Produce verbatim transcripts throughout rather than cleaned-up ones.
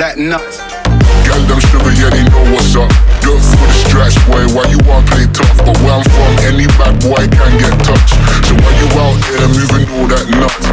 that nuts. Girl, them sugar, yeah, they know what's up. Girl for the stretch, boy, why you wanna play tough? But where I'm from, any bad boy can get touched. So why you out there moving all that nuts?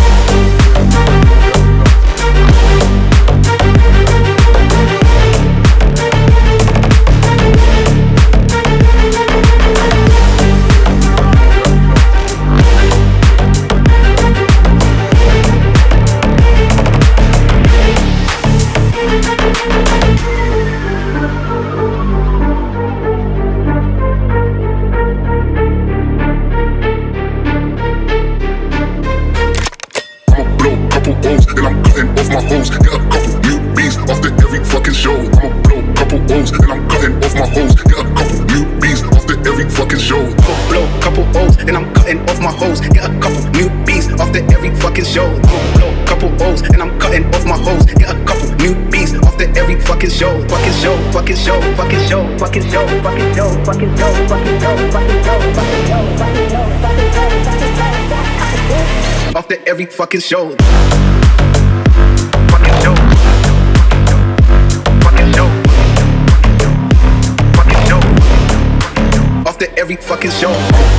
Then I'm cutting off my hoes, get a couple new beats after every fucking show. I'ma blow a couple O's, then I'm cutting off my hoes, get a couple new beats after every fucking show. I'ma blow a couple O's, then I'm cutting off my hoes, get a couple new beats after every fucking show. I'ma blow a couple O's, then I'm cutting off my hoes, get a couple new beats after every fucking show. Fucking show, fucking show, fucking show, fucking show, fucking show, fucking show, fucking show, fucking show, fucking show, fucking show, fucking show, fucking show, after every fucking show. Fucking show. Fucking show. Fucking show. After every fucking show.